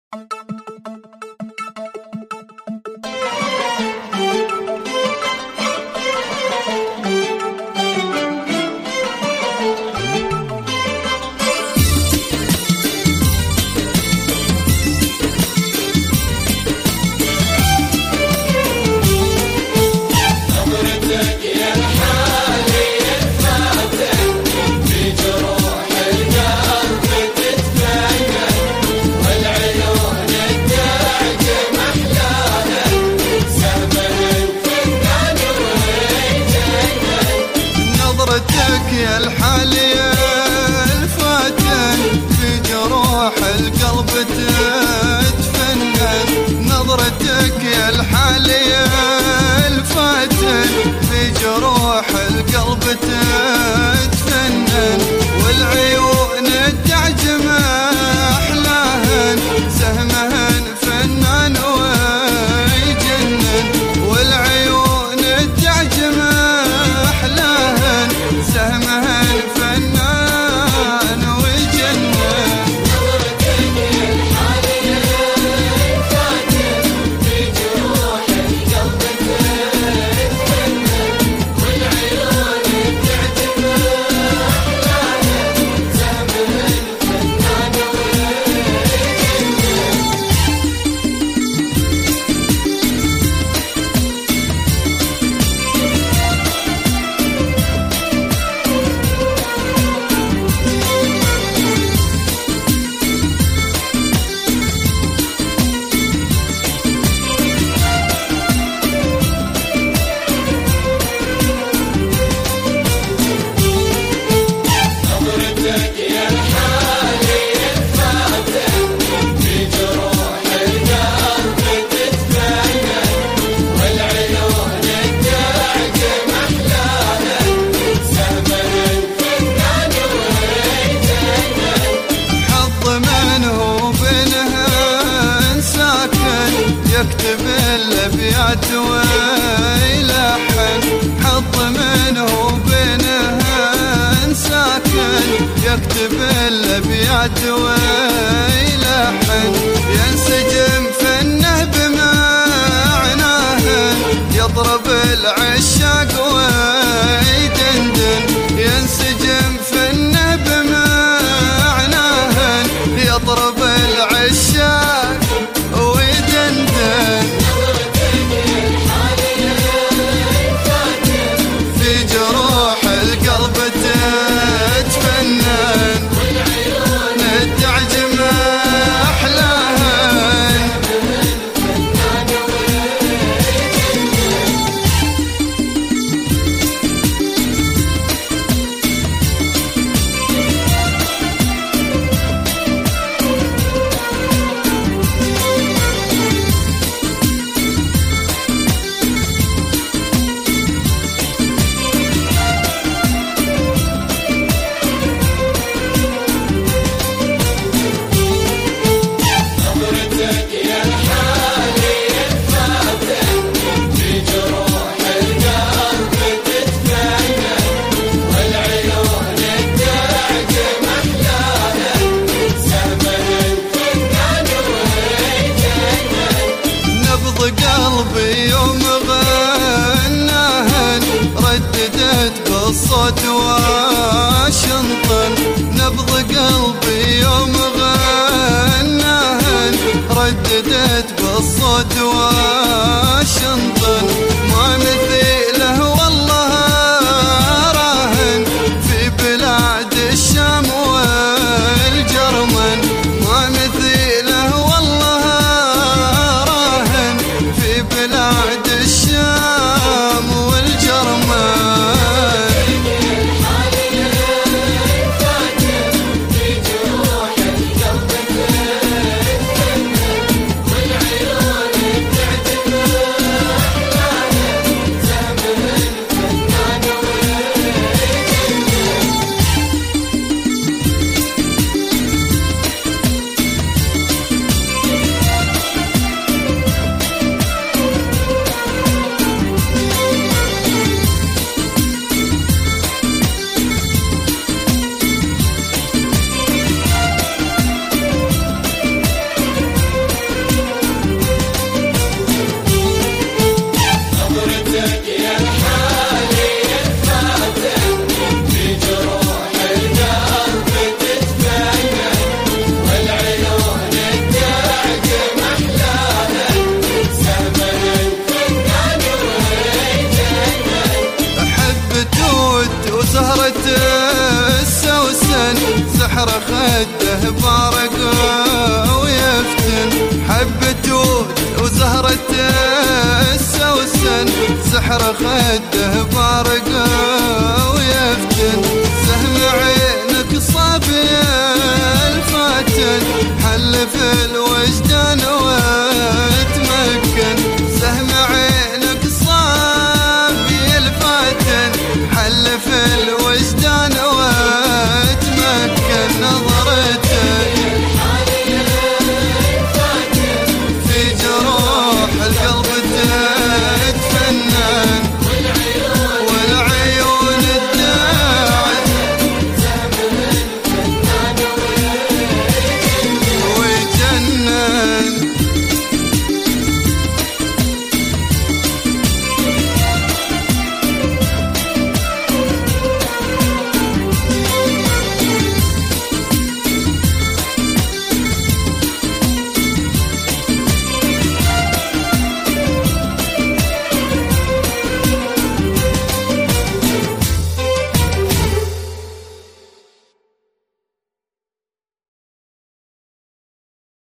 يا الحالي الفاتن في جروح القلب تتفنن. نظرتك يا الحالي الفاتن في جروح القلب تتفنن، والعيون التعجم أحلاهن سهمهن فنان ويجنن، والعيون التعجم أحلاهن سهمهن فنان ويجنن. نظرتك يا الحالي الفاتن في جروح القلب تتفنن، والعيون تعجب أحلاهن سهمهن فنان يكتب الأبيات ويلحن، حظ منه بينهن ساكن يكتب الأبيات ويلحن، ينسجم فنه بمعناهن يضرب العشاق ويدندن، ينسجم فنه بمعناهن يضرب العشاق ويدندن. في جروح القلب تتفنن، والعيون تعجم أحلاهن. قلبي يوم غناهن رددت بالصوت واشنطن، نبض قلبي يوم غناهن رددت بالصوت واشنطن، ما مثيله والله راهن في بلاد الشام والجرمن، ما مثيله والله بلاد الشام والجرمن. الحالي الفاتن في جروح القلب تتفنن، والعيون تعجب أحلاهن البحر خده بارق